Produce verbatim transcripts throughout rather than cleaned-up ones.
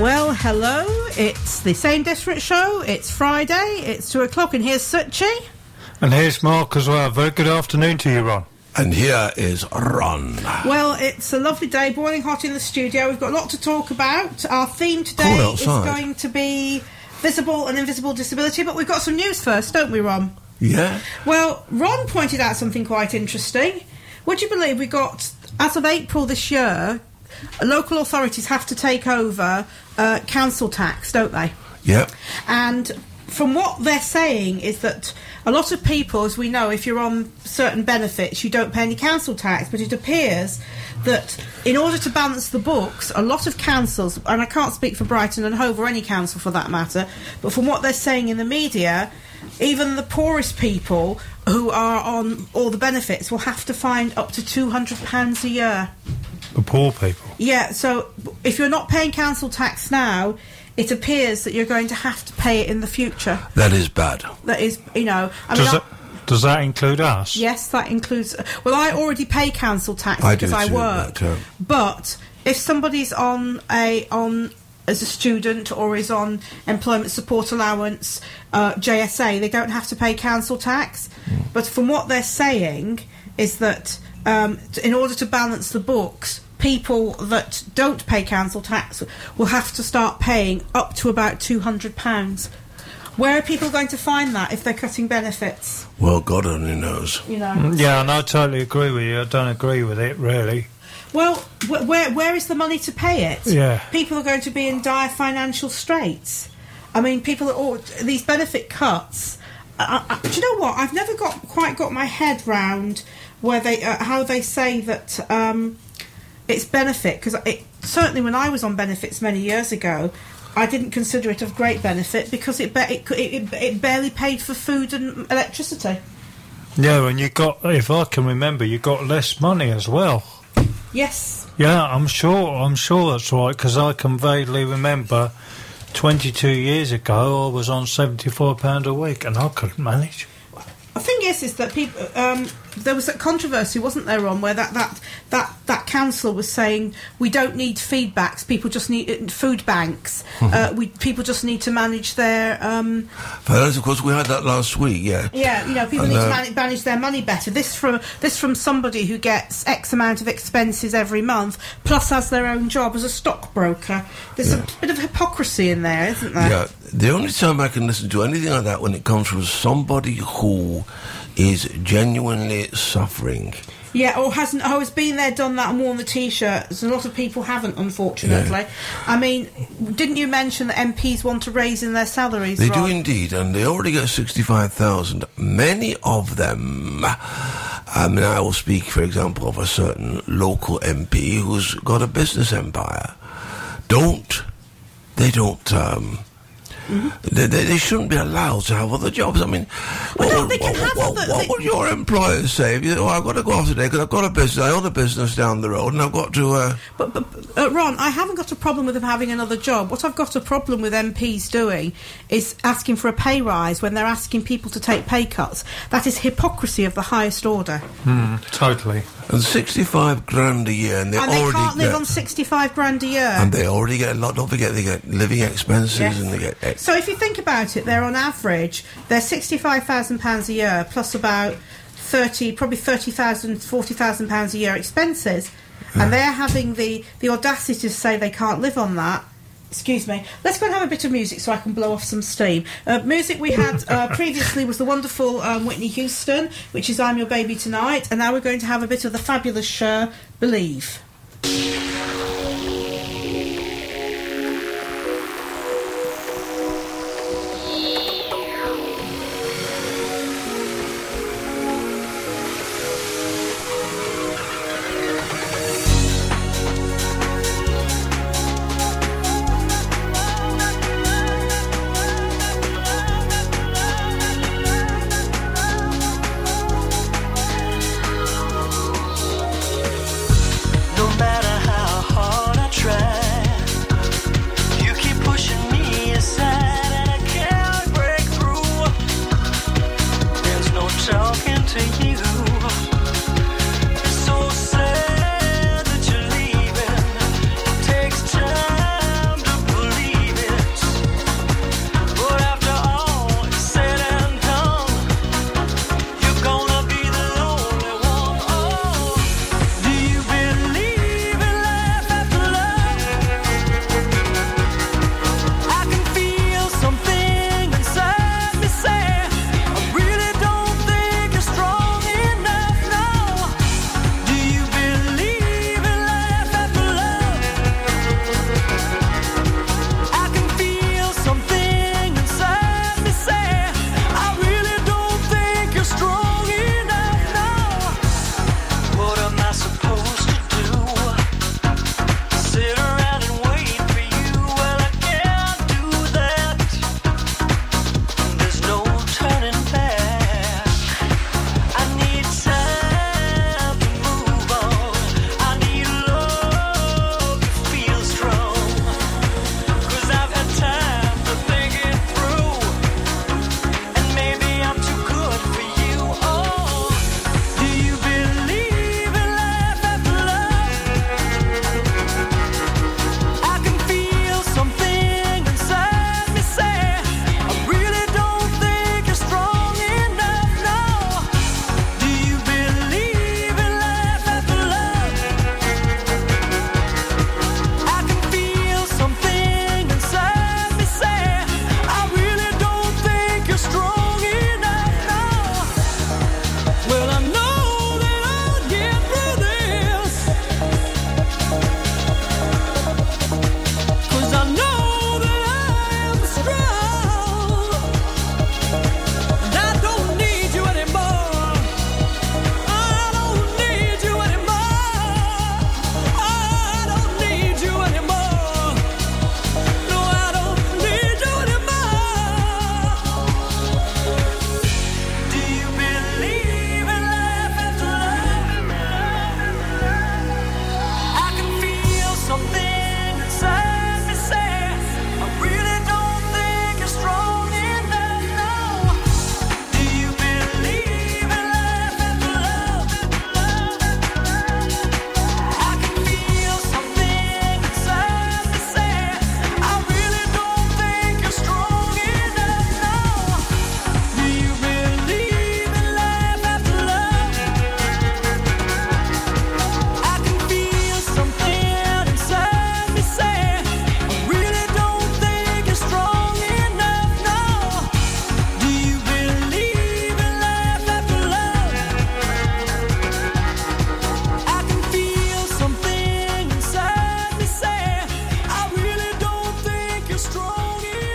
Well, hello, it's the Same Different Show, it's Friday, it's two o'clock, and here's Suchi. And here's Mark as well. Very good afternoon to you, Ron. And here is Ron. Well, it's a lovely day, boiling hot in the studio. We've got a lot to talk about. Our theme today is going to be visible and invisible disability, but we've got some news first, don't we, Ron? Yeah. Well, Ron pointed out something quite interesting. Would you believe we got, as of April this year, local authorities have to take over uh, council tax, don't they? Yep. And from what they're saying is that a lot of people, as we know, if you're on certain benefits, you don't pay any council tax, but it appears that in order to balance the books, a lot of councils, and I can't speak for Brighton and Hove or any council for that matter, but from what they're saying in the media, even the poorest people who are on all the benefits will have to find up to two hundred pounds a year. The poor people? Yeah, so if you're not paying council tax now, it appears that you're going to have to pay it in the future. That is bad. That is, you know... I does, mean, that, does that include us? Yes, that includes... Well, I already pay council tax I because do I too, work. but, uh, but if somebody's on a... on as a student or is on employment support allowance, uh, J S A, they don't have to pay council tax. Mm. But from what they're saying is that um, in order to balance the books, people that don't pay council tax will have to start paying up to about two hundred pounds. Where are people going to find that if they're cutting benefits? Well, God only knows. You know. Yeah, and I totally agree with you. I don't agree with it, really. Well, wh- where where is the money to pay it? Yeah. People are going to be in dire financial straits. I mean, people are all... These benefit cuts... Uh, uh, do you know what? I've never got quite got my head round where they uh, how they say that... Um, it's benefit, because it, certainly when I was on benefits many years ago, I didn't consider it of great benefit because it, be, it, it, it barely paid for food and electricity. Yeah, and you got, if I can remember, you got less money as well. Yes. Yeah, I'm sure, I'm sure that's right, because I can vaguely remember twenty-two years ago I was on seventy-four pounds a week and I couldn't manage. The thing is, is that people... Um, there was that controversy, wasn't there, Ron, where that, that, that, that councillor was saying we don't need feedbacks, people just need food banks. uh, we people just need to manage their... Um, Fellas, of course, we had that last week, yeah. Yeah, you know, people and, need uh, to manage, manage their money better. This from this from somebody who gets X amount of expenses every month, plus has their own job as a stockbroker. There's yeah. a bit of hypocrisy in there, isn't there? Yeah, the only time I can listen to anything like that when it comes from somebody who is genuinely suffering. Yeah, or hasn't, or has been there, done that and worn the T-shirts. A lot of people haven't, unfortunately. Yeah. I mean, didn't you mention that M Ps want to raise in their salaries? They Ron? do indeed, and they already get sixty-five thousand. Many of them, I mean, I will speak, for example, of a certain local M P who's got a business empire. Don't, they don't... Um, Mm-hmm. They, they, they shouldn't be allowed to have other jobs. I mean, well, what, they what, can have what, other, what they... would your employers say if you, oh, I've got to go off today because I've got a business, I own a business down the road and I've got to... Uh... But, but uh, Ron, I haven't got a problem with them having another job. What I've got a problem with M Ps doing is asking for a pay rise when they're asking people to take pay cuts. That is hypocrisy of the highest order. Mm, totally. And sixty-five grand a year, and they and already they can't live get, on sixty-five grand a year. And they already get a lot. Don't forget, they get living expenses, yes. and they get. Ex- so if you think about it, they're on average they're sixty-five thousand pounds a year plus about thirty, probably thirty thousand, forty thousand pounds a year expenses, yeah. and they're having the the audacity to say they can't live on that. Excuse me. Let's go and have a bit of music so I can blow off some steam. Uh, music we had uh, previously was the wonderful um, Whitney Houston, which is I'm Your Baby Tonight, and now we're going to have a bit of the fabulous Cher, Believe. No matter how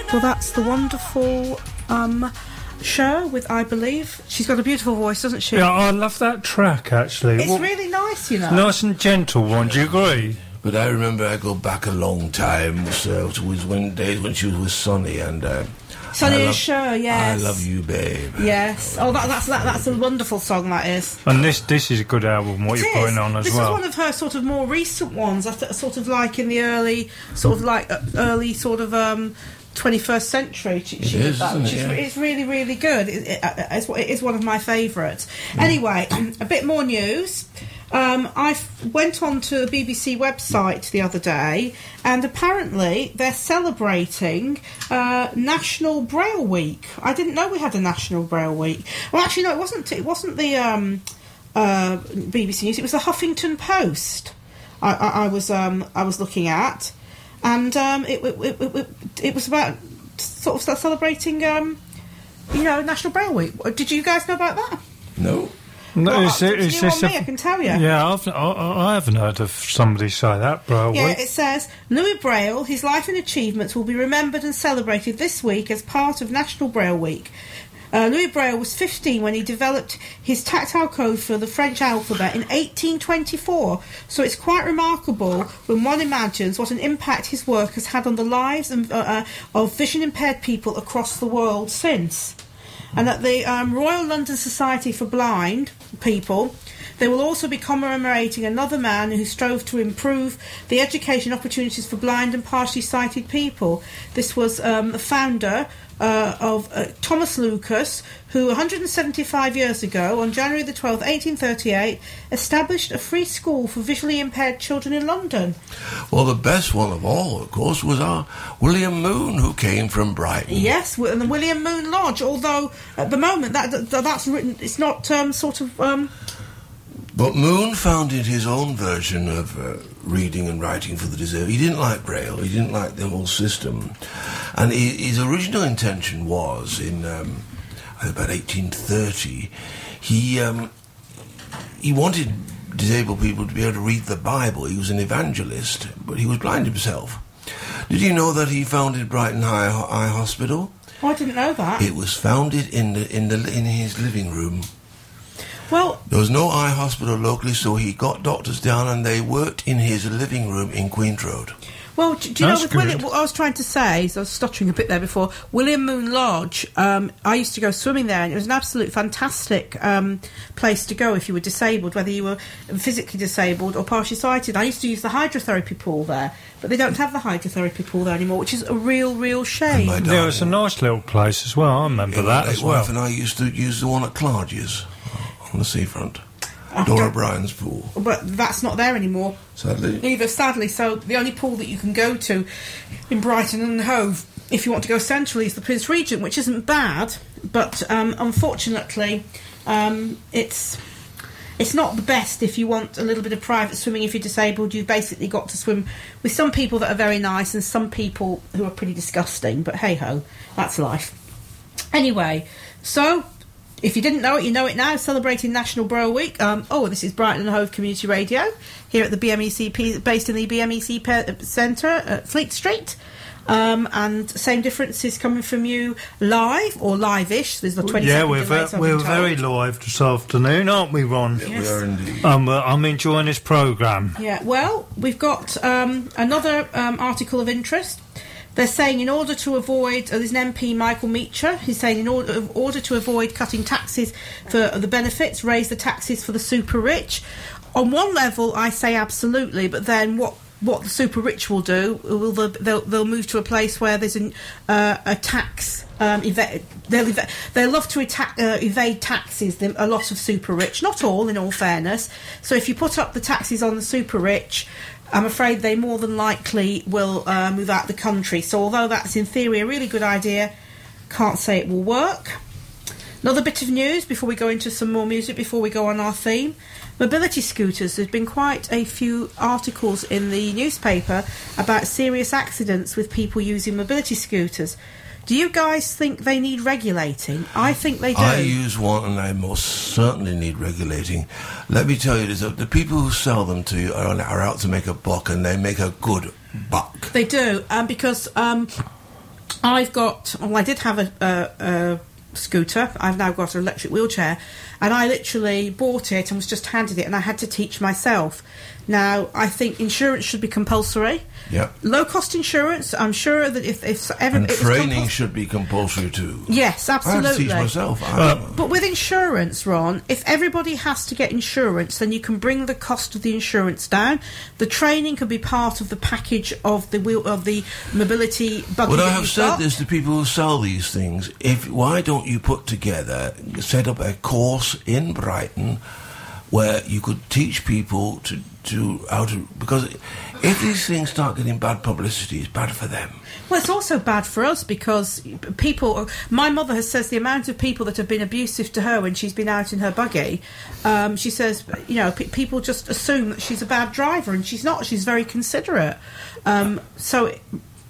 Well, that's the wonderful um, Cher with I Believe. She's got a beautiful voice, doesn't she? Yeah, I love that track, actually. It's What, really nice, you know. nice and gentle one, do you agree? But I remember I go back a long time, so it was when days when she was with Sonny, and uh, Sonny I and love- Cher, yes. I love you, babe. Yes. Oh, that, that's that, that's a wonderful song, that is. And this this is a good album, what It you're is. putting on as this well. is one of her sort of more recent ones, I th- sort of like in the early, sort of like uh, early sort of um, twenty-first century. She, she It did is, that, isn't which it? is, Yeah. it's really, really good. It, it, it's, it is one of my favourites. Mm. Anyway, a bit more news. Um, I f- went on to the B B C website the other day, and apparently they're celebrating uh, National Braille Week. I didn't know we had a National Braille Week. Well, actually, no, it wasn't. It wasn't the um, uh, B B C News. It was the Huffington Post. I, I, I was um, I was looking at, and um, it, it, it, it, it was about sort of celebrating, um, you know, National Braille Week. Did you guys know about that? No. No, Well, is uh, it- it's is new this on a- me, I can tell you. Yeah, I've, I, I haven't heard of somebody say that, bro. Yeah, Week. it says Louis Braille, his life and achievements will be remembered and celebrated this week as part of National Braille Week. Uh, Louis Braille was fifteen when he developed his tactile code for the French alphabet in eighteen twenty-four, so it's quite remarkable when one imagines what an impact his work has had on the lives and, uh, uh, of vision-impaired people across the world since. And at the um, Royal London Society for Blind People, they will also be commemorating another man who strove to improve the education opportunities for blind and partially sighted people. This was um, the founder uh, of uh, Thomas Lucas, who one hundred seventy-five years ago, on January the twelfth, eighteen thirty-eight, established a free school for visually impaired children in London. Well, the best one of all, of course, was our William Moon, who came from Brighton. Yes, and the William Moon Lodge, although at the moment that, that that's written, it's not um, sort of... Um, But Moon founded his own version of uh, reading and writing for the disabled. He didn't like Braille. He didn't like the whole system. And he, his original intention was, in um, about eighteen thirty, he um, he wanted disabled people to be able to read the Bible. He was an evangelist, but he was blind himself. Did you know that he founded Brighton Eye, Eye Hospital? oh, I didn't know that. It was founded in the in the in his living room. Well, There was no eye hospital locally, so he got doctors down and they worked in his living room in Queen's Road. Well, do, do you That's know with good. William, what I was trying to say, so I was stuttering a bit there before, William Moon Lodge, um, I used to go swimming there, and it was an absolute fantastic um, place to go if you were disabled, whether you were physically disabled or partially sighted. I used to use the hydrotherapy pool there, but they don't have the hydrotherapy pool there anymore, which is a real, real shame. my There was a nice little place as well, I remember that My as well. wife and I used to use the one at Clarges on the seafront. I Dora don't- Bryan's pool, But that's not there anymore. sadly. Either, sadly. So the only pool that you can go to in Brighton and Hove, if you want to go centrally, is the Prince Regent, which isn't bad, but um, unfortunately, um, it's it's not the best if you want a little bit of private swimming. If you're disabled, you've basically got to swim with some people that are very nice and some people who are pretty disgusting. But hey ho, that's life. Anyway, so. If you didn't know it, you know it now. Celebrating National Braille Week. Um, oh, this is Brighton and Hove Community Radio here at the B M E C P, based in the B M E C pe- Centre at Fleet Street. Um, and same difference is coming from you live or live-ish. There's the twenty. Yeah, we're, ve- we're very live this afternoon, aren't we, Ron? Yeah, Yes. we are indeed. Um, uh, I'm enjoying this programme. Yeah. Well, we've got um, another um, article of interest. They're saying in order to avoid, uh, there's an M P, Michael Meacher, he's saying in order, in order to avoid cutting taxes for the benefits, raise the taxes for the super rich. On one level, I say absolutely, but then what what the super rich will do, will the, they'll, they'll move to a place where there's an, uh, a tax, um, eva- they'll, eva- they'll love to attack, uh, evade taxes, the, a lot of super rich, not all, in all fairness. So if you put up the taxes on the super rich, I'm afraid they more than likely will uh, move out the country. So although that's in theory a really good idea, can't say it will work. Another bit of news before we go into some more music, before we go on our theme. Mobility scooters. There's been quite a few articles in the newspaper about serious accidents with people using mobility scooters. Do you guys think they need regulating? I think they do. I use one and I most certainly need regulating. Let me tell you this, the people who sell them to you are, are out to make a buck, and they make a good buck. They do, um, because um, I've got, well, I did have a, a, a scooter. I've now got an electric wheelchair, and I literally bought it and was just handed it, and I had to teach myself. Now, I think insurance should be compulsory. Yeah. Low-cost insurance, I'm sure that if... if ever, and it was training compul- should be compulsory too. Yes, absolutely. I have to teach myself. I Uh, don't know. But with insurance, Ron, if everybody has to get insurance, then you can bring the cost of the insurance down. The training can be part of the package of the wheel of the mobility buggy. But I that have you've said got. this to people who sell these things. If why don't you put together, set up a course in Brighton where you could teach people to to how to, because if these things start getting bad publicity, it's bad for them. Well, it's also bad for us because people... My mother has says the amount of people that have been abusive to her when she's been out in her buggy, um, she says, you know, p- people just assume that she's a bad driver, and she's not. She's very considerate. Um, so... It,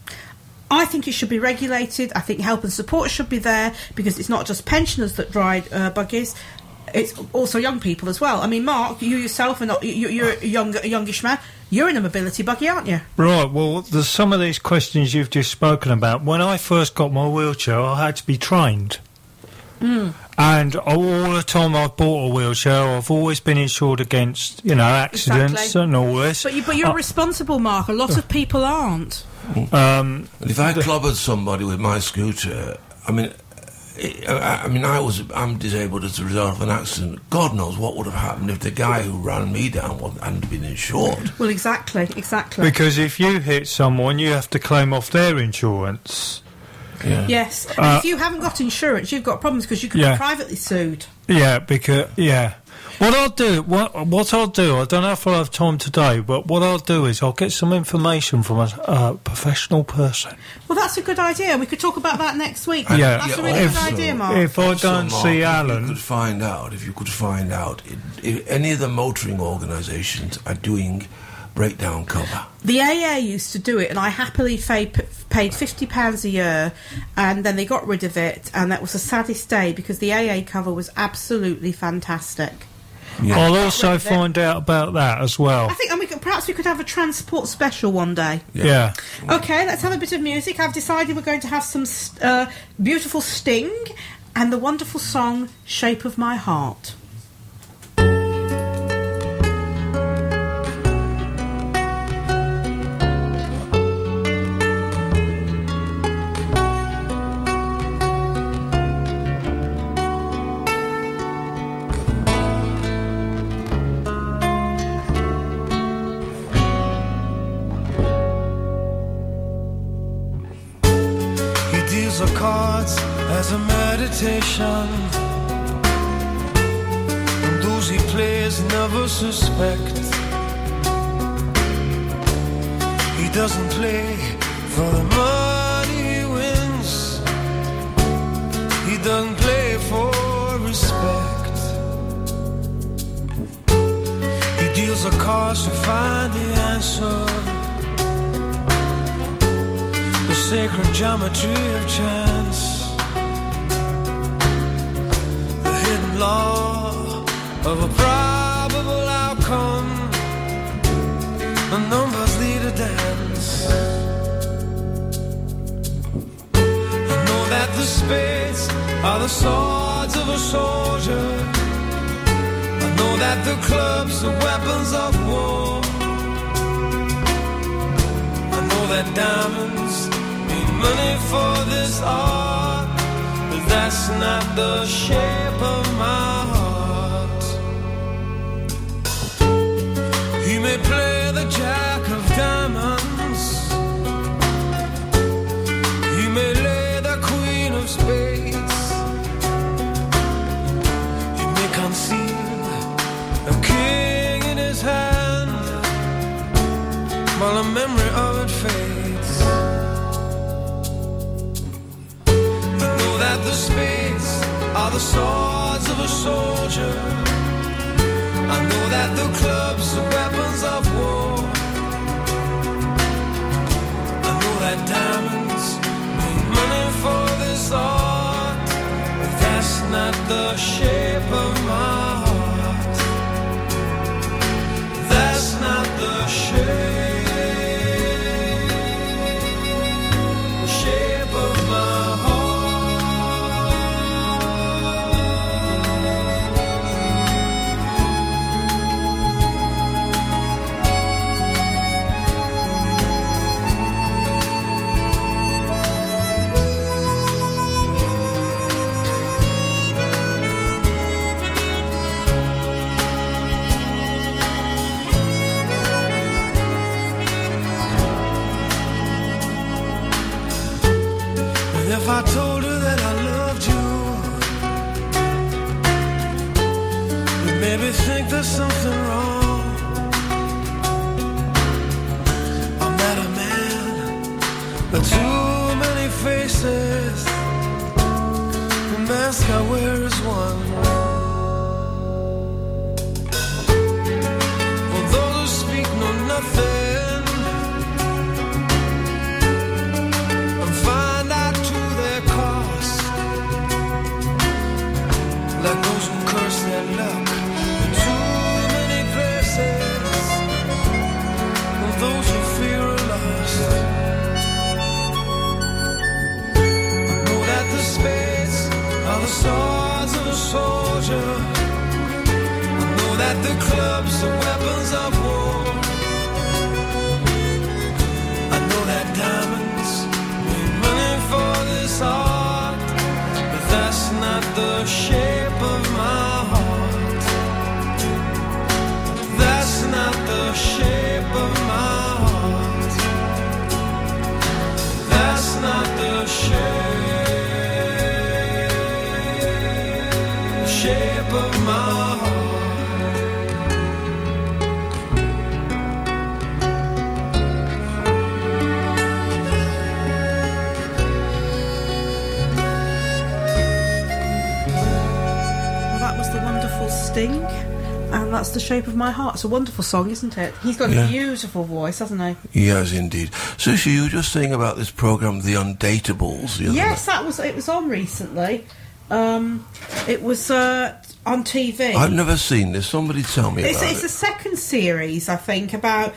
I think it should be regulated. I think help and support should be there, because it's not just pensioners that ride uh, buggies. It's also young people as well. I mean, Mark, you yourself are not... You, you're a, young, a youngish man. You're in a mobility buggy, aren't you? Right, well, there's some of these questions you've just spoken about. When I first got my wheelchair, I had to be trained. Mm. And all the time I've bought a wheelchair, I've always been insured against, you know, accidents Exactly. and all this. But, you, but you're Uh, responsible, Mark. A lot of people aren't. Um, And if I clobbered somebody with my scooter, I mean, I, I mean, I was I'm disabled as a result of an accident. God knows what would have happened if the guy who ran me down wasn't- hadn't been insured. Well, exactly, exactly. because if you hit someone, you have to claim off their insurance. Yeah. Yes. And Uh, if you haven't got insurance, you've got problems because you could Yeah. be privately sued. Yeah, because yeah. What I'll do, what what I'll do, I don't know if I'll have time today, but what I'll do is I'll get some information from a uh, professional person. Well, that's a good idea. We could talk about that next week. Yeah. That's a Yeah, really good also- idea, Mark. If I Also, don't Mark, see if Alan, you could find out, if you could find out, if, if any of the motoring organisations are doing breakdown cover. The A A used to do it, and I happily fa- paid fifty pounds a year, and then they got rid of it, and that was the saddest day because the A A cover was absolutely fantastic. Yeah. I'll also rid of it. find out about that as well. I think, and we could, perhaps we could have a transport special one day. Yeah. Okay, let's have a bit of music. I've decided we're going to have some uh, beautiful Sting and the wonderful song "Shape of My Heart." He deals the cards as a meditation, and those he plays never suspect. He doesn't play for the money he wins. He doesn't play for respect. He deals the cards to find the answer, the sacred geometry of chance, the hidden law of a probable outcome. The numbers lead a dance. I know that the spades are the swords of a soldier. I know that the clubs are weapons of war. I know that diamonds mean money for this art, but that's not the shape of my heart. He may play the jack of diamonds, he may lay the queen of spades, he may conceal a king in his hand while the memory of it fades. I know that the spades are the swords of a soldier. I know that the clubs are weapons of war. I know that diamonds mean money for this art, but that's not the shape of my heart. That's not the shape, shape of my if I told her that I loved you, you'd maybe think there's something wrong. I met a man with too many faces. The mask I wear is one. For those who speak know nothing and find out to their cost, like those who curse their luck in too many places, and those who fear are lost. I know that the spades are the swords of a soldier. I know that the clubs are weapons of war. I know that diamonds mean money for this art, but that's not the shape of my heart. That's not the shape of my heart. That's not the shape shape of my heart. Well, that was the wonderful Sting, and that's The Shape of My Heart. It's a wonderful song, isn't it? He's got Yeah. a beautiful voice, hasn't he? Yes, indeed. Sushi, you were just saying about this program, The Undateables. The other Yes, night. that was. It was on recently. Um, it was uh, on T V. I've never seen this. Somebody tell me It's, about it's it. a second series, I think, about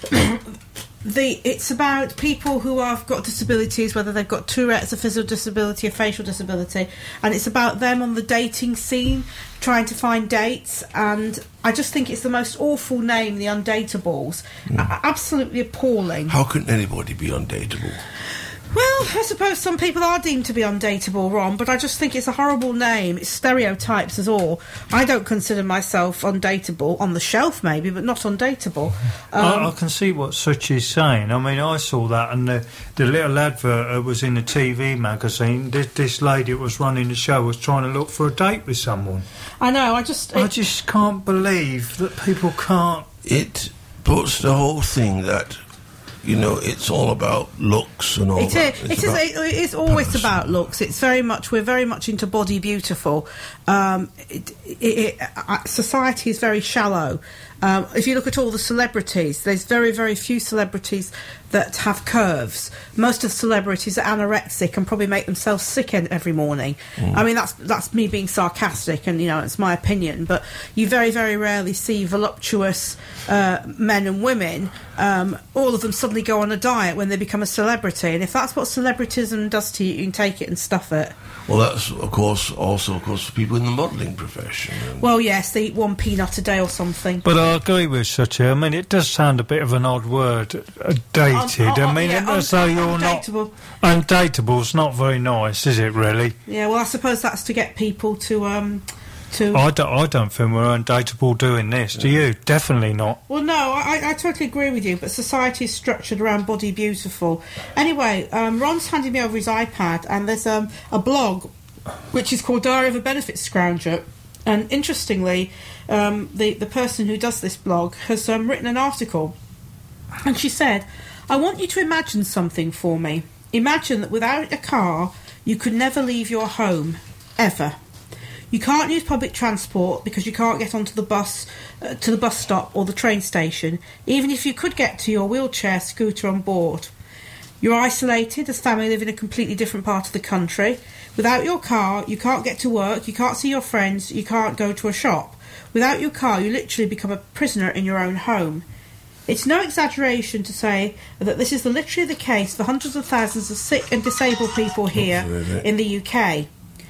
the. It's about people who have got disabilities, whether they've got Tourette's, a physical disability, a facial disability, and it's about them on the dating scene, trying to find dates. And I just think it's the most awful name, The Undateables. A- absolutely appalling. How can anybody be undateable? Well, I suppose some people are deemed to be undateable, Ron, but I just think it's a horrible name. It's stereotypes as all. I don't consider myself undateable. On the shelf, maybe, but not undateable. Um, I, I can see what Suchi's saying. I mean, I saw that, and the, the little advert uh, was in the T V magazine. This, this lady that was running the show was trying to look for a date with someone. I know, I just... I it- just can't believe that people can't. It puts the whole thing that, you know, it's all about looks and all It that. is. It's It is. about It is always person. about looks. It's very much. We're very much into body beautiful. Um, it, it, it, uh, society is very shallow. Um, if you look at all the celebrities, there's very, very few celebrities that have curves. Most of the celebrities are anorexic and probably make themselves sick en- every morning. Mm. I mean, that's that's me being sarcastic, and you know, it's my opinion. But you very, very rarely see voluptuous uh, men and women. Um, all of them suddenly go on a diet when they become a celebrity, and if that's what celebritism does to you, you can take it and stuff it. Well, that's, of course, also, of course, for people in the modelling profession. And Well, yes, they eat one peanut a day or something. But I agree with Suchi. I mean, it does sound a bit of an odd word, uh, dated. Un- un- I mean, yeah, as though un- you're not... undateable. Undateable's not very nice, is it, really? Yeah, well, I suppose that's to get people to um to. I don't, I don't think we're undateable doing this, do you? Definitely not. Well, no, I, I totally agree with you, but society is structured around body beautiful. Anyway, um, Ron's handed me over his iPad, and there's um, a blog which is called Diary of a Benefit Scrounger. And interestingly, um, the, the person who does this blog has um, written an article. And she said, I want you to imagine something for me. Imagine that without a car, you could never leave your home, ever. You can't use public transport because you can't get onto the bus, uh, to the bus stop or the train station, even if you could get to your wheelchair scooter on board. You're isolated as family live in a completely different part of the country. Without your car, you can't get to work, you can't see your friends, you can't go to a shop. Without your car, you literally become a prisoner in your own home. It's no exaggeration to say that this is the, literally the case for hundreds of thousands of sick and disabled people here really. in the U K.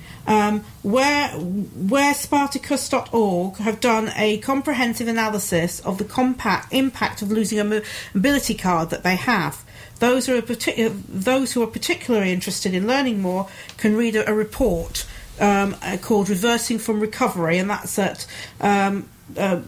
Um, where where Spartacus dot org have done a comprehensive analysis of the compact impact of losing a mo- mobility card that they have. Those who are partic- those who are particularly interested in learning more can read a, a report um, uh, called "Reversing from Recovery," and that's at um, uh,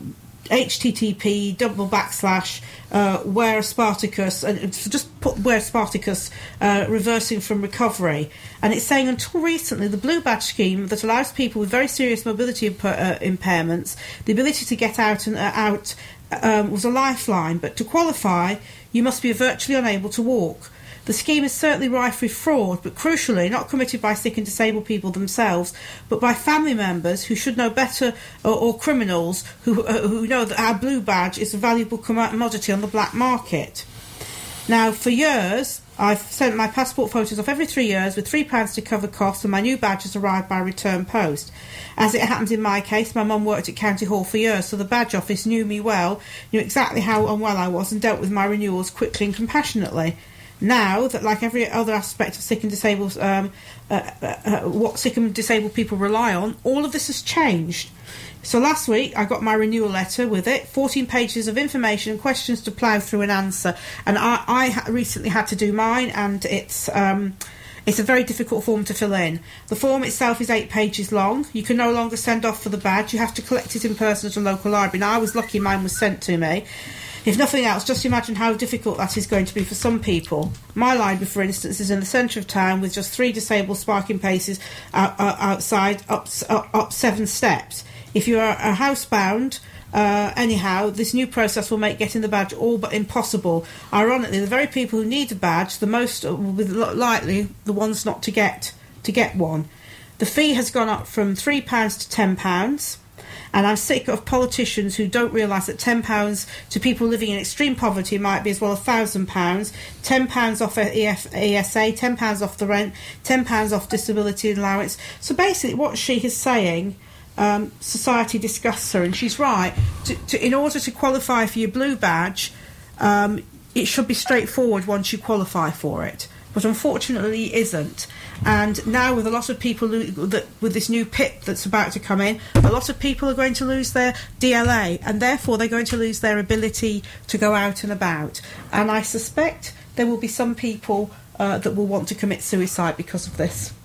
http double backslash uh, where Spartacus, and just put where Spartacus uh, reversing from recovery, and it's saying until recently the Blue Badge scheme that allows people with very serious mobility imp- uh, impairments the ability to get out and uh, out um, was a lifeline, but to qualify you must be virtually unable to walk. The scheme is certainly rife with fraud, but crucially not committed by sick and disabled people themselves, but by family members who should know better, or, or criminals who, uh, who know that our Blue Badge is a valuable commodity on the black market. Now, for years, I've sent my passport photos off every three years with three pounds to cover costs, and my new badge has arrived by return post. As it happens in my case, my mum worked at County Hall for years, so the badge office knew me well, knew exactly how unwell I was, and dealt with my renewals quickly and compassionately. Now that, like every other aspect of sick and disabled, um, uh, uh, what sick and disabled people rely on, all of this has changed. So last week I got my renewal letter with it, fourteen pages of information and questions to plough through and answer. And I, I ha- recently had to do mine, and it's um, it's a very difficult form to fill in. The form itself is eight pages long. You can no longer send off for the badge. You have to collect it in person at a local library. Now, I was lucky mine was sent to me. If nothing else, just imagine how difficult that is going to be for some people. My library, for instance, is in the centre of town with just three disabled parking places out, uh, outside, up, up, up seven steps. If you are uh, housebound, uh, anyhow, this new process will make getting the badge all but impossible. Ironically, the very people who need a badge, the most will be likely the ones not to get to get one. The fee has gone up from three pounds to ten pounds. And I'm sick of politicians who don't realise that ten pounds to people living in extreme poverty might be as well one thousand pounds, ten pounds off E S A, ten pounds off the rent, ten pounds off disability allowance. So basically what she is saying, um, society disgusts her, and she's right. To, to, in order to qualify for your Blue Badge, um, it should be straightforward once you qualify for it. But unfortunately it isn't. And now with a lot of people lo- that with this new P I P that's about to come in, a lot of people are going to lose their D L A, and therefore they're going to lose their ability to go out and about. And I suspect there will be some people uh, that will want to commit suicide because of this.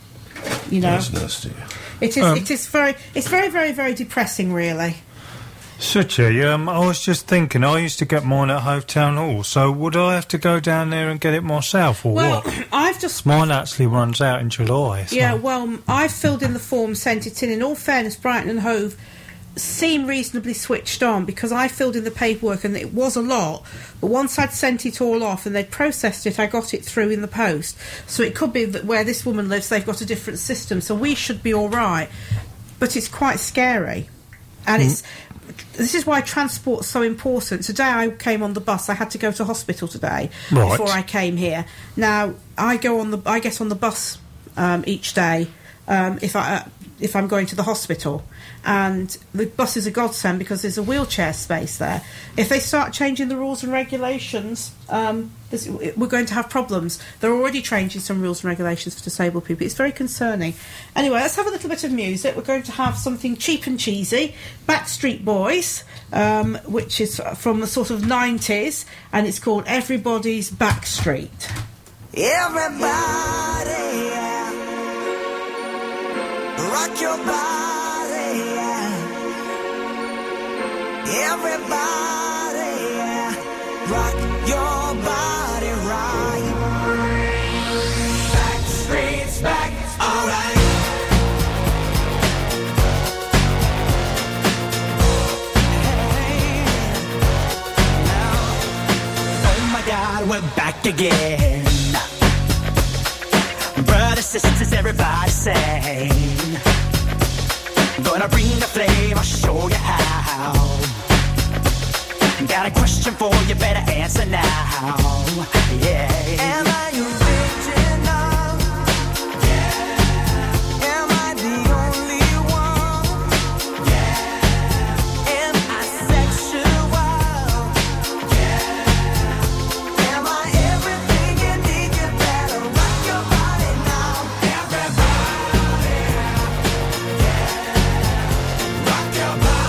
You know, that's nasty. It is. Um, it is very. It's very, very, very depressing, really. Suchi, um, I was just thinking, I used to get mine at Hove Town Hall, so would I have to go down there and get it myself, or well, what? I've just... Mine actually runs out in July. So. Yeah, well, I filled in the form, sent it in. In all fairness, Brighton and Hove seem reasonably switched on, because I filled in the paperwork and it was a lot, but once I'd sent it all off and they'd processed it, I got it through in the post. So it could be that where this woman lives, they've got a different system, so we should be all right. But it's quite scary. And mm. it's... This is why transport's so important. Today I came on the bus. I had to go to hospital today right. before I came here. Now I go on the I get on the bus um, each day um, if I uh, if I'm going to the hospital, and the bus is a godsend because there's a wheelchair space there. If they start changing the rules and regulations, um, this, we're going to have problems. They're already changing some rules and regulations for disabled people. It's very concerning. Anyway, let's have a little bit of music. We're going to have something cheap and cheesy, Backstreet Boys, um, which is from the sort of nineties, and it's called Everybody's Backstreet. Everybody, yeah. Rock your body, yeah. Everybody, yeah. Rock your body right. Backstreet's back, alright. Hey, now, oh my God, we're back again. Brothers, sisters, everybody sing. Gonna bring the flame, I'll show you how. Got a question for you, better answer now. Yeah. Am I original? Yeah. Am I the only one? Yeah. Am I sexual? Yeah. Am I everything you need? You better rock your body now. Everybody. Yeah. Rock your body.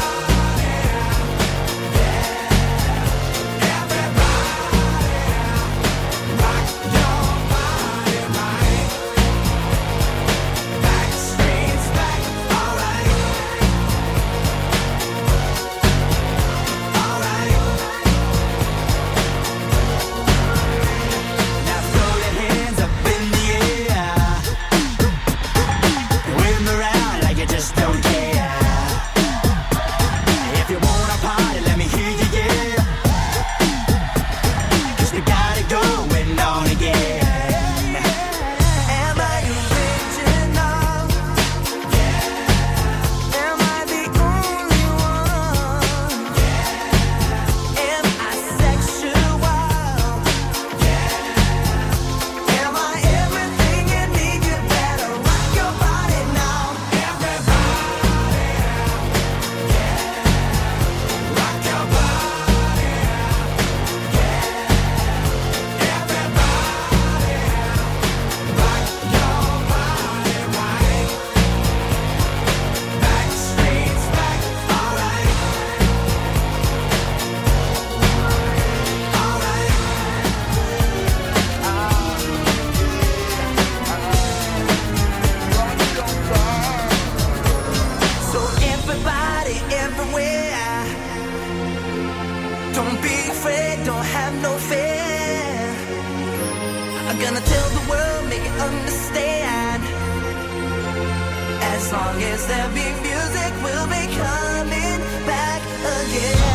Gonna tell the world, make it understand. As long as there be music, we'll be coming back again.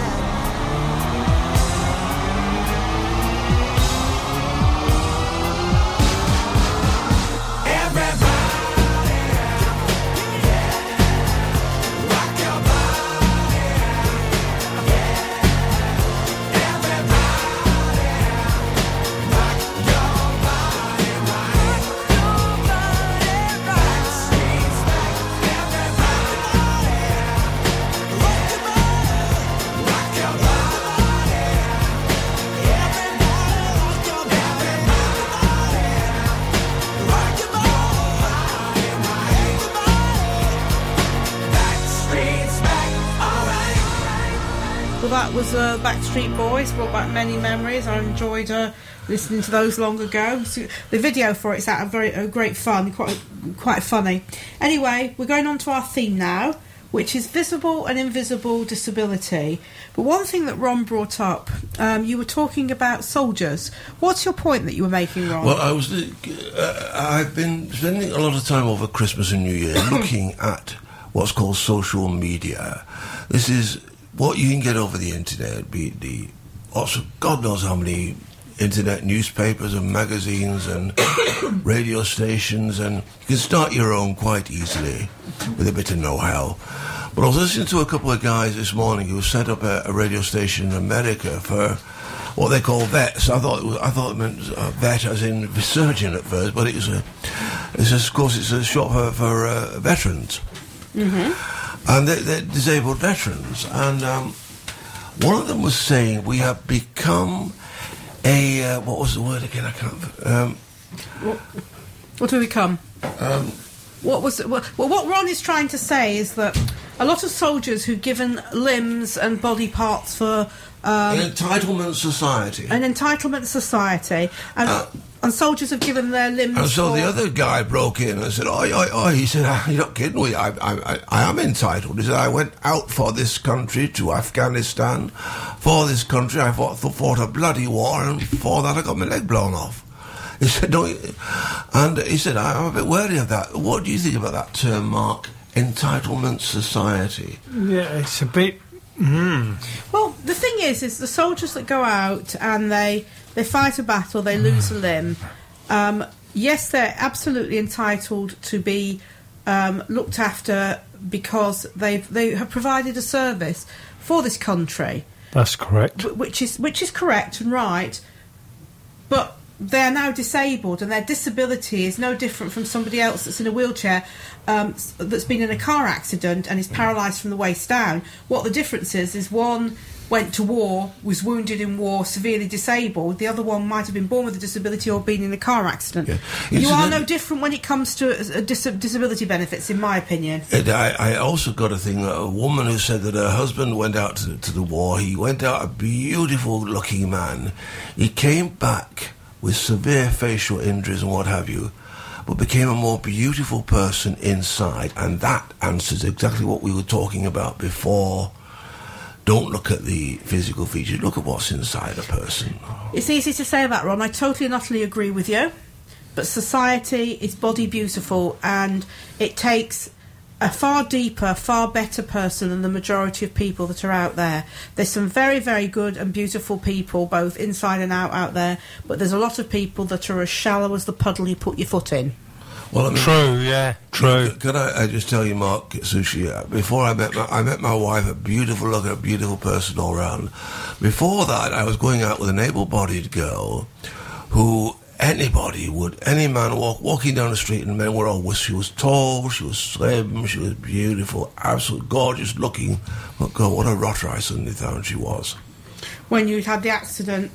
That was uh, Backstreet Boys, brought back many memories. I enjoyed uh, listening to those long ago. So the video for it's out of very uh, great fun, quite quite funny. Anyway, we're going on to our theme now, which is visible and invisible disability. But one thing that Ron brought up, um, you were talking about soldiers. What's your point that you were making, Ron? Well, I was. Uh, I've been spending a lot of time over Christmas and New Year looking at what's called social media. This is what you can get over the internet, be it the also God knows how many internet newspapers and magazines and radio stations, and you can start your own quite easily with a bit of know-how. But I was listening to a couple of guys this morning who set up a, a radio station in America for what they call vets. I thought it was, I thought it meant uh, vet as in surgeon at first, but it was a, it's a, of course it's a shop for, for uh, veterans. Mm-hmm. And they're, they're disabled veterans. And um, one of them was saying, we have become a... Uh, what was the word again? I can't... Um, what, what do we become? Um, what was... Well, what Ron is trying to say is that a lot of soldiers who've given limbs and body parts for... Um, an entitlement society. An entitlement society. And... Uh, And soldiers have given their limbs. And so for... the other guy broke in and said, "Oi, oi, oi!" He said, "You're not kidding me. I, I, I, I am entitled." He said, "I went out for this country to Afghanistan, for this country. I fought, fought a bloody war, and before that, I got my leg blown off." He said, "Don't," you... and he said, "I'm a bit wary of that." What do you think about that term, Mark? Entitlement society. Yeah, it's a bit. Mm. Well, the thing is, is the soldiers that go out and they they fight a battle, they lose a limb. Um, yes, they're absolutely entitled to be um, looked after because they they have provided a service for this country. That's correct. w- Which is which is correct and right, but they are now disabled, and their disability is no different from somebody else that's in a wheelchair, um, s- that's been in a car accident and is paralysed from the waist down. What the difference is, is one went to war, was wounded in war, severely disabled. The other one might have been born with a disability or been in a car accident. Yeah. You are Incident- no different when it comes to uh, dis- disability benefits, in my opinion. And I, I also got a thing, a woman who said that her husband went out to, to the war. He went out a beautiful-looking man. He came back with severe facial injuries and what have you, but became a more beautiful person inside. And that answers exactly what we were talking about before. Don't look at the physical features, look at what's inside a person. It's easy to say that, Ron. I totally and utterly agree with you. But society is body beautiful, and it takes a far deeper, far better person than the majority of people that are out there. There's some very, very good and beautiful people, both inside and out, out there, but there's a lot of people that are as shallow as the puddle you put your foot in. Well, I mean, True, yeah, true. Can I, I just tell you, Mark Sushi, uh, before I met my, I met my wife, a beautiful looking, a beautiful person all round. Before that, I was going out with an able-bodied girl who anybody would, any man walk, walking down the street and men were always, she was tall, she was slim, she was beautiful, absolutely gorgeous looking. But God, what a rotter I suddenly found she was. When you'd had the accident.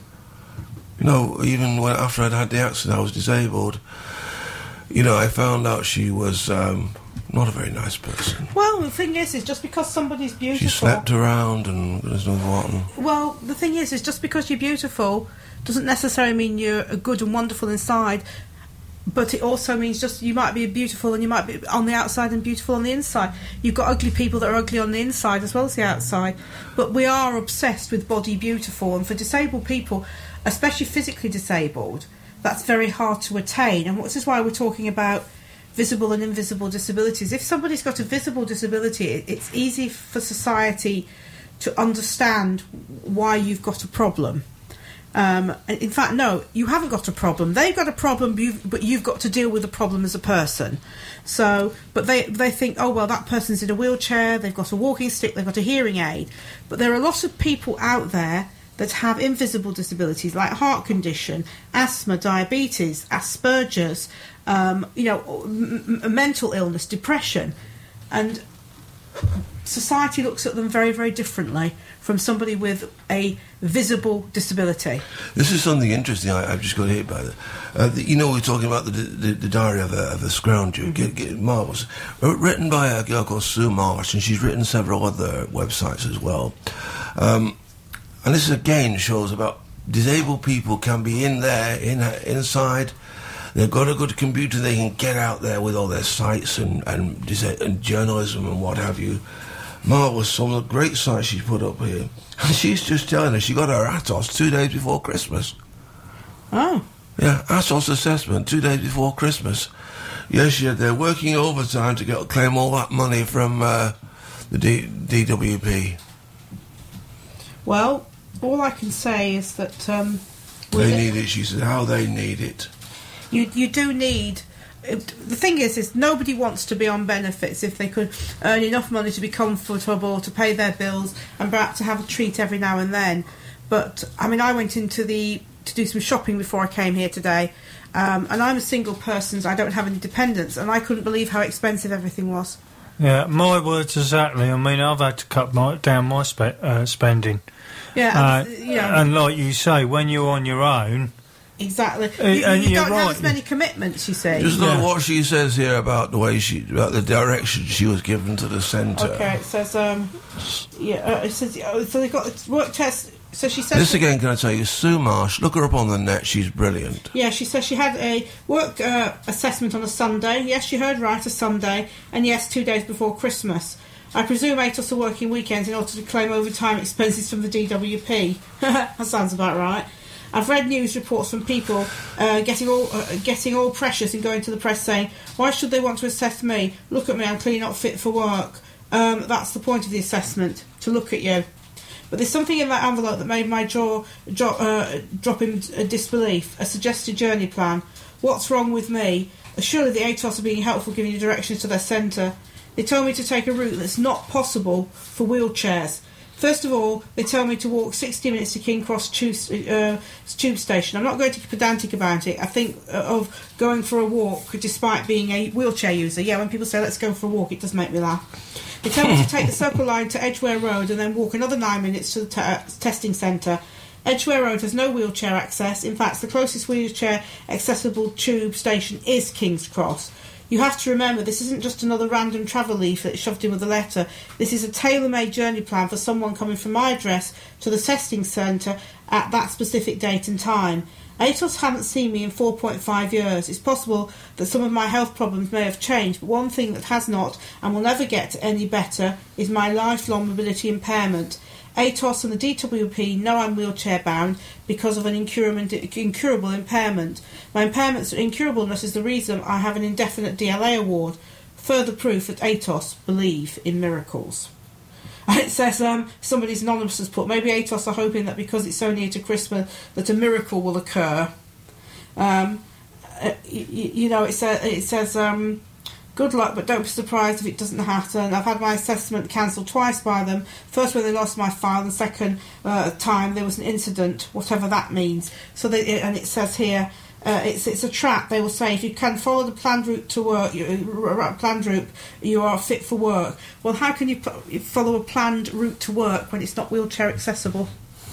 No, even when after I'd had the accident, I was disabled. You know, I found out she was um, not a very nice person. Well, the thing is, is just because somebody's beautiful... She slept around and there's no what. and- Well, the thing is, is just because you're beautiful doesn't necessarily mean you're good and wonderful inside, but it also means just you might be beautiful and you might be on the outside and beautiful on the inside. You've got ugly people that are ugly on the inside as well as the outside, but we are obsessed with body beautiful, and for disabled people, especially physically disabled, that's very hard to attain. And this is why we're talking about visible and invisible disabilities. If somebody's got a visible disability, it, it's easy for society to understand why you've got a problem. Um, in fact, no, you haven't got a problem. They've got a problem, you've, but you've got to deal with the problem as a person. So, but they they think, oh well, that person's in a wheelchair, they've got a walking stick, they've got a hearing aid. But there are a lot of people out there that have invisible disabilities like heart condition, asthma, diabetes, Asperger's, um, you know, m- m- mental illness, depression, and society looks at them very, very differently from somebody with a visible disability. This is something interesting I, I've just got hit by. That. Uh, the, you know, we're talking about the, the, the diary of a, of a scrounger, mm-hmm. get, get, marvellous. Uh, written by a girl called Sue Marsh, and she's written several other websites as well. Um, and this again shows about disabled people can be in there, in inside. They've got a good computer, they can get out there with all their sites and, and, and journalism and what have you. Marvellous, some of the great sites she's put up here. And she's just telling us she got her Atos two days before Christmas. Oh. Yeah, Atos assessment two days before Christmas. Yes, yeah, they're working overtime to get claim all that money from uh, the D- DWP. Well, all I can say is that... Um, they need it, she said, how they need it. You you do need... The thing is, is nobody wants to be on benefits if they could earn enough money to be comfortable, to pay their bills, and perhaps to have a treat every now and then. But, I mean, I went into the... to do some shopping before I came here today, um, and I'm a single person, so I don't have any dependents, and I couldn't believe how expensive everything was. Yeah, my words exactly. I mean, I've had to cut my, down my spe- uh, spending. Yeah, uh, you know, and like you say, when you're on your own... Exactly. Uh, you and you you're don't right. have as many commitments, you see. Just look Yeah. at what she says here about the way she... about the direction she was given to the centre. Okay, it says, um... Yeah, uh, it says... Oh, so they got the work test... So she said... This again, can I tell you, Sue Marsh, look her up on the net, she's brilliant. Yeah, she says she had a work uh, assessment on a Sunday. Yes, you heard right, a Sunday. And yes, two days before Christmas. I presume ATOS are working weekends in order to claim overtime expenses from the D W P. That sounds about right. I've read news reports from people uh, getting all uh, getting all precious and going to the press saying, why should they want to assess me? Look at me, I'm clearly not fit for work. Um, that's the point of the assessment, to look at you. But there's something in that envelope that made my jaw drop, uh, drop in disbelief. A suggested journey plan. What's wrong with me? Surely the ATOS are being helpful giving you directions to their centre. They told me to take a route that's not possible for wheelchairs. First of all, they tell me to walk sixty minutes to King Cross tube, uh, tube station. I'm not going to be pedantic about it. I think uh, of going for a walk despite being a wheelchair user. Yeah, when people say, let's go for a walk, it does make me laugh. They tell me to take the Circle Line to Edgware Road and then walk another nine minutes to the t- uh, testing centre. Edgware Road has no wheelchair access. In fact, the closest wheelchair accessible tube station is King's Cross. You have to remember, this isn't just another random travel leaflet shoved in with a letter. This is a tailor-made journey plan for someone coming from my address to the testing centre at that specific date and time. ATOS haven't seen me in four point five years. It's possible that some of my health problems may have changed, but one thing that has not and will never get any better is my lifelong mobility impairment. ATOS and the D W P know I'm wheelchair bound because of an incurable impairment. My impairment's incurableness is the reason I have an indefinite D L A award. Further proof that ATOS believe in miracles. And it says, um, somebody's anonymous has put, maybe ATOS are hoping that because it's so near to Christmas that a miracle will occur. Um, uh, you, you know, it, sa- it says... Um, good luck, but don't be surprised if it doesn't happen. I've had my assessment cancelled twice by them. First when they lost my file, the second uh, time there was an incident, whatever that means. So they, and it says here, uh, it's it's a trap. They will say if you can follow the planned route to work, you, planned route, you are fit for work. Well, how can you p- follow a planned route to work when it's not wheelchair accessible?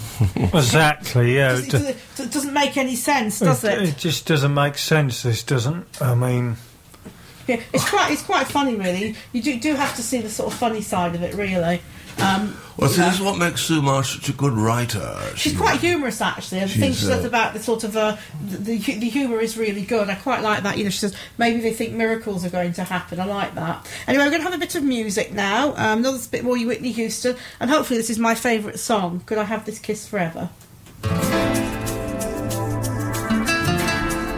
Exactly, yeah. It, does, it, it doesn't make any sense, does it? It, it just doesn't make sense, this doesn't. I mean... Yeah, it's quite it's quite funny, really. You do do have to see the sort of funny side of it, really. Um, Well, see, you know. this is what makes Sue Marsh such a good writer. She's She- quite humorous, actually. And the She's, thing she says uh, about the sort of uh, the the, the humour is really good. I quite like that. You know, she says maybe they think miracles are going to happen. I like that. Anyway, we're going to have a bit of music now. Um, another bit more Whitney Houston, and hopefully this is my favourite song. Could I Have This Kiss Forever?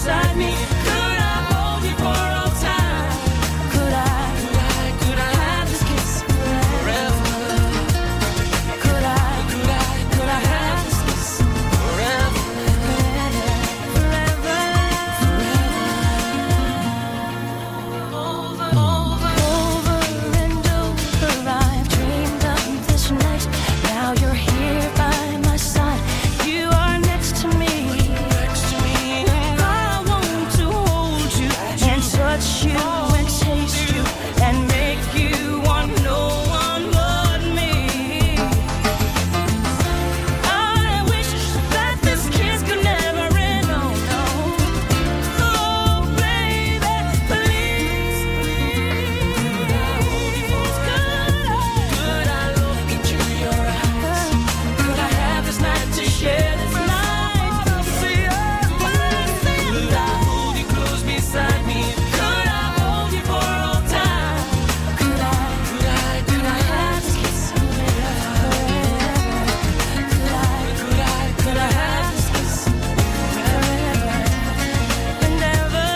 beside me? Could I hold you for all time? Could I, could I, could I have this kiss forever? Could I, could I, could I have this kiss forever? Forever, forever. Over, over, over and over. I've dreamed of this night. Now you're here by my side. You are next to me. Next to me. I want to hold you and touch you and taste you and make you want no one but me. I wish that this kiss could never end. Oh no. Oh baby, please, please. Could I look into your eyes? Could I have this night to share this night? See you, could I hold you close beside me? Could I hold you for all time? Could I, could I, could I have this kiss forever? Could I, could I, could I have this kiss forever and ever?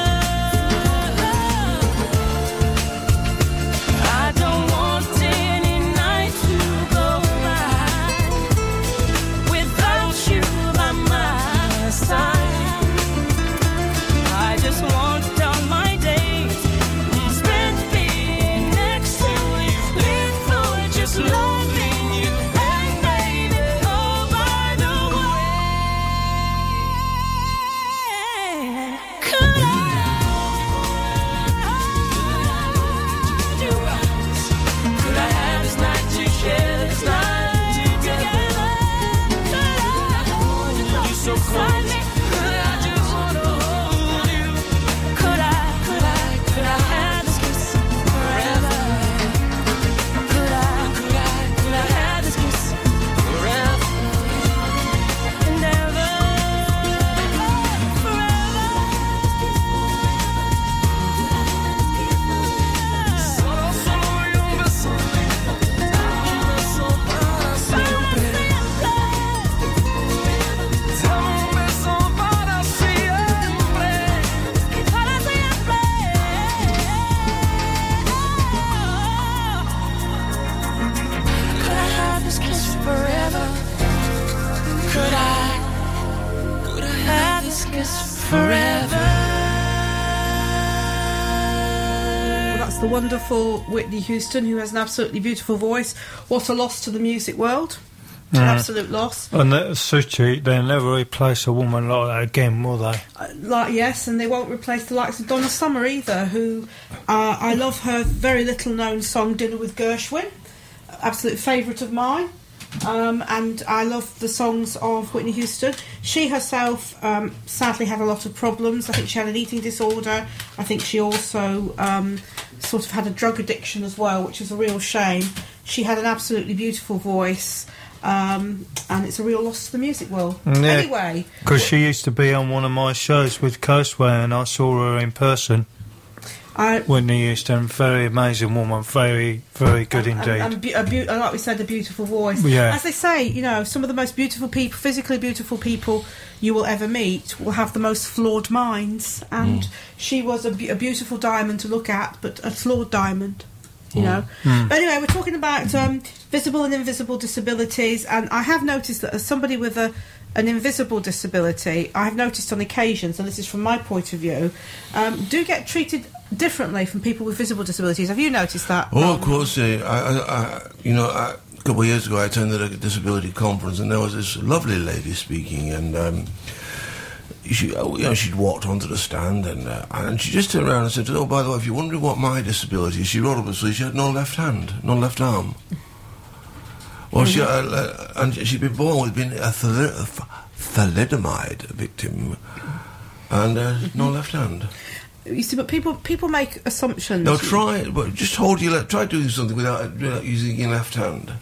I don't want any night to go by without you by my side. I just want all my days spent being next to you, live for just loving you. And baby, oh by the way, could I hold you? Could I have this night to share this night together? Could I hold you so beside me? Could I just wanna hold you? Could I, could I, could I have this kiss forever? Could I, could I, could I have this kiss forever and ever? Solo, solo y un beso, un beso para siempre. Dame un beso para siempre, para siempre. Could I have this kiss forever? Could I, could I have this kiss forever? Well, that's the wonderful Whitney Houston, who has an absolutely beautiful voice. What a loss to the music world. It's an absolute loss. And that Suchi, they'll never replace a woman like that again, will they? Uh, like yes, and they won't replace the likes of Donna Summer either, who uh, I love her very little known song Dinner with Gershwin, absolute favourite of mine. Um, and I love the songs of Whitney Houston. She herself um, sadly had a lot of problems. I think she had an eating disorder. I think she also um, sort of had a drug addiction as well, which is a real shame. She had an absolutely beautiful voice, um, and it's a real loss to the music world. Yeah. Anyway, Because she used to be on one of my shows with Coastway, and I saw her in person. I, Whitney Houston, very amazing woman, very, very good and, indeed. and, be- a beau- like we said, a beautiful voice. Yeah. As they say, you know, some of the most beautiful people, physically beautiful people you will ever meet, will have the most flawed minds. And she was a, be- a beautiful diamond to look at, but a flawed diamond. You know. But anyway, we're talking about um, visible and invisible disabilities, and I have noticed that as somebody with a an invisible disability, I have noticed on occasions, and this is from my point of view, um, do get treated differently from people with visible disabilities. Have you noticed that? Oh, Ron? of course. Uh, I, I, I, you know, I, a couple of years ago, I attended a disability conference, and there was this lovely lady speaking, and um, she, uh, you know, she'd walked onto the stand, and uh, and she just turned around and said, "Oh, by the way, if you're wondering what my disability is," she wrote up her sleeve, she had no left hand, no left arm. Well, she, uh, uh, and she'd been born with being a thali- a thalidomide victim, and uh, no left hand. You see, but people people make assumptions. No, try, but just hold your left. Try doing something without, without using your left hand.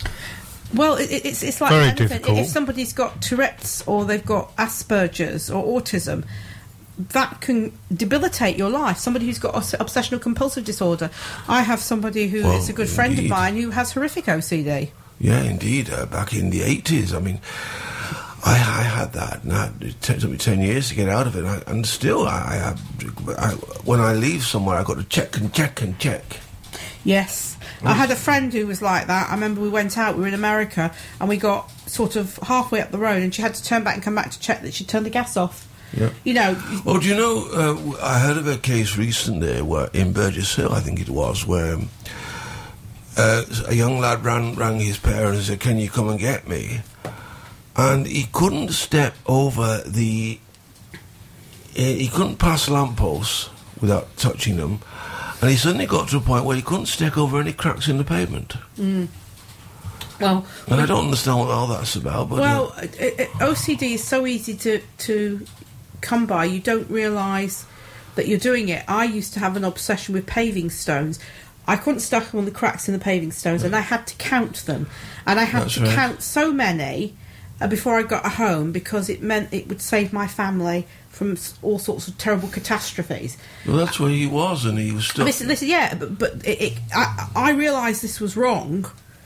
Well, it, it's it's like Very anything. difficult. If somebody's got Tourette's or they've got Asperger's or autism, that can debilitate your life. Somebody who's got obs- obsessional compulsive disorder. I have somebody who Well, is a good friend indeed. of mine who has horrific O C D. Yeah, indeed. Uh, back in the eighties, I mean, I, I had that, and I, it took me ten years to get out of it, and, I, and still, I, I, I, when I leave somewhere, I've got to check and check and check. Yes. I had a friend who was like that. I remember we went out, we were in America, and we got sort of halfway up the road, and she had to turn back and come back to check that she'd turned the gas off. Yeah. You know. Oh, do you know, uh, I heard of a case recently where, in Burgess Hill, I think it was, where um, uh, a young lad ran, rang his parents and said, "Can you come and get me?" And he couldn't step over the... He couldn't pass lampposts without touching them. And he suddenly got to a point where he couldn't step over any cracks in the pavement. Mm. Well... And I don't understand what all that's about, but... Well, uh, it, it, O C D is so easy to, to come by, you don't realise that you're doing it. I used to have an obsession with paving stones. I couldn't stack on the cracks in the paving stones, and I had to count them. And I had That's to right. count so many uh, before I got home, because it meant it would save my family from s- all sorts of terrible catastrophes. Well, that's where he was, and he was still... Listen, listen, yeah, but, but it, it, I, I realised this was wrong,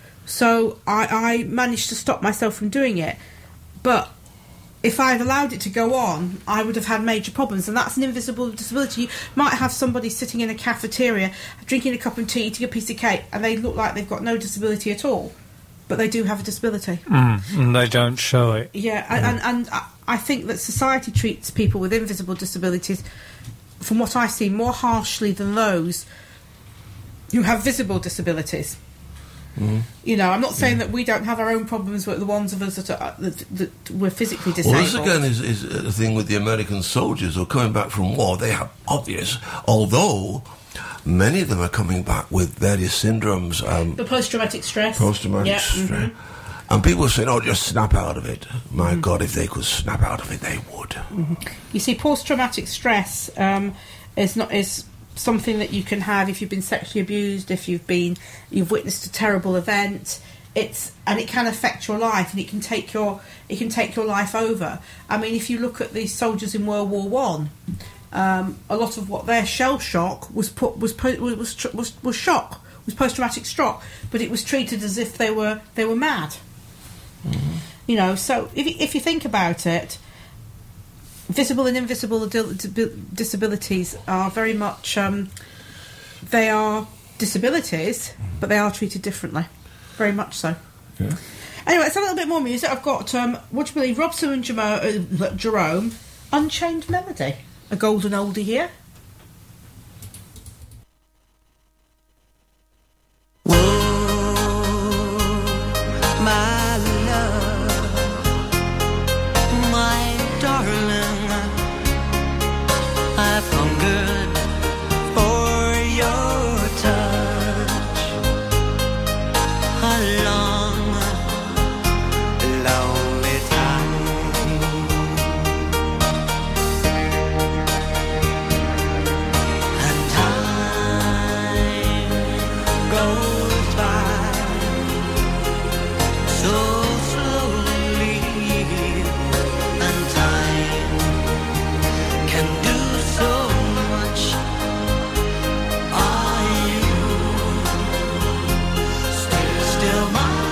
so I, I managed to stop myself from doing it. But if I'd allowed it to go on, I would have had major problems, and that's an invisible disability. You might have somebody sitting in a cafeteria, drinking a cup of tea, eating a piece of cake, and they look like they've got no disability at all, but they do have a disability. Mm, and they don't show it. Yeah, and, and, and I think that society treats people with invisible disabilities, from what I see, more harshly than those who have visible disabilities. Mm. You know, I'm not saying that we don't have our own problems with the ones of us that, are, that, that we're physically Well, disabled. this again is, is a thing with the American soldiers who are coming back from war. They have obvious, although many of them are coming back with various syndromes. Um, The post-traumatic stress. Post-traumatic Yeah, stress. mhm. And people are saying, "Oh, just snap out of it." My God, if they could snap out of it, they would. You see, post-traumatic stress um, is not is something that you can have if you've been sexually abused, if you've been you've witnessed a terrible event. It's and it can affect your life, and it can take your it can take your life over. I mean, if you look at the soldiers in World War One, um, a lot of what their shell shock was put was po- was was was, was shock was post-traumatic shock, but it was treated as if they were they were mad. Mm-hmm. You know, so if you, if you think about it, visible and invisible di- di- disabilities are very much um, they are disabilities, but they are treated differently, very much so. Yeah. Anyway, let's have a little bit more music. I've got um, what do you believe, Robson and Jamo- uh, Jerome, Unchained Melody, a golden oldie here. My love, my darling, I've hungered for your touch a long, lonely time, and time goes by so slowly, and time can do so much. Are you still, still mine?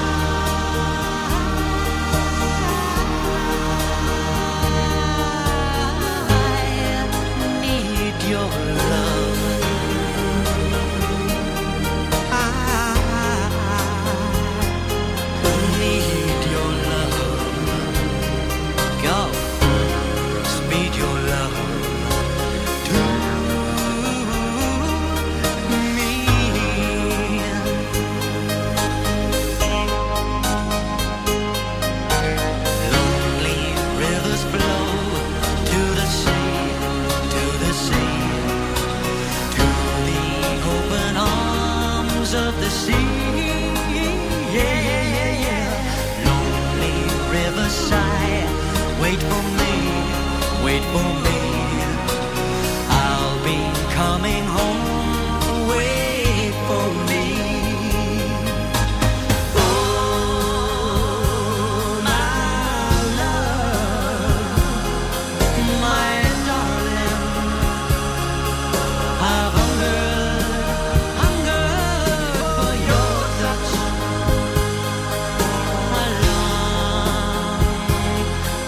I need your love. I need your love. Go, speed your love to me. Lonely rivers flow to the sea, to the sea, to the open arms of the sea. Yeah, yeah, yeah, yeah. Lonely riverside, wait for me, wait for me. I'll be coming home, wait for me. Oh, my love, my darling, I've hungered, hungered for your touch a long,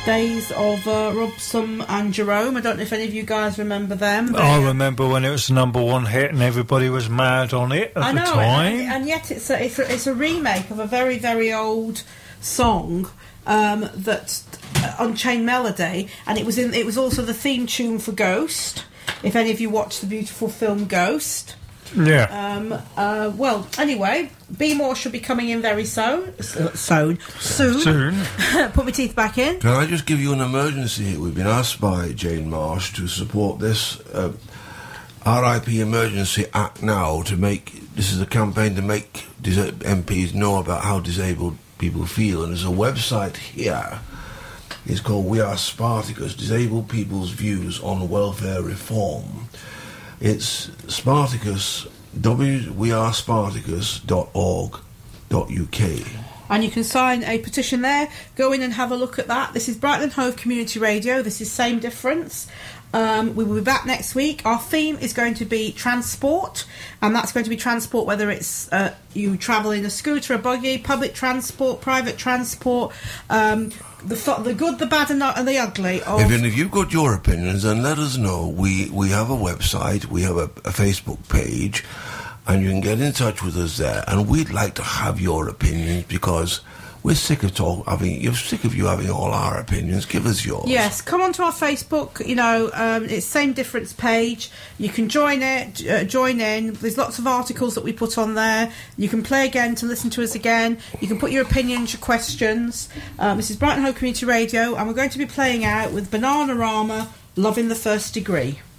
days of uh, Robson and Jerome. I don't know if any of you guys remember them. I remember when it was the number one hit and everybody was mad on it at I know, the time. And, and yet it's a, it's, a, it's a remake of a very, very old song um, that uh, Unchained Melody, and it was in. It was also the theme tune for Ghost. If any of you watched the beautiful film Ghost. Yeah. Um, uh, well, anyway, B More should be coming in very soon. Uh, soon. Soon. Soon. Put my teeth back in. Can I just give you an emergency here? We've been asked by Jane Marsh to support this uh, R I P Emergency Act now to make... This is a campaign to make dis- M Ps know about how disabled people feel. And there's a website here. It's called We Are Spartacus, Disabled People's Views on Welfare Reform. It's Spartacus, w we are spartacus dot org dot u k. And you can sign a petition there. Go in and have a look at that. This is Brighton and Hove Community Radio. This is Same Difference. Um, we will be back next week. Our theme is going to be transport, and that's going to be transport whether it's uh, you travel in a scooter, a buggy, public transport, private transport, um, the fu- the good, the bad, and, the, and the ugly. Of If, if you've got your opinions, then let us know. We we have a website, we have a, a Facebook page, and you can get in touch with us there. And we'd like to have your opinions because we're sick of talk having. You're sick of you having all our opinions. Give us yours. Yes, come onto our Facebook. You know, um, it's Same Difference page. You can join it, uh, join in. There's lots of articles that we put on there. You can play again to listen to us again. You can put your opinions, your questions. Um, this is Brighton Hove Community Radio, and we're going to be playing out with Bananarama, Love in the First Degree.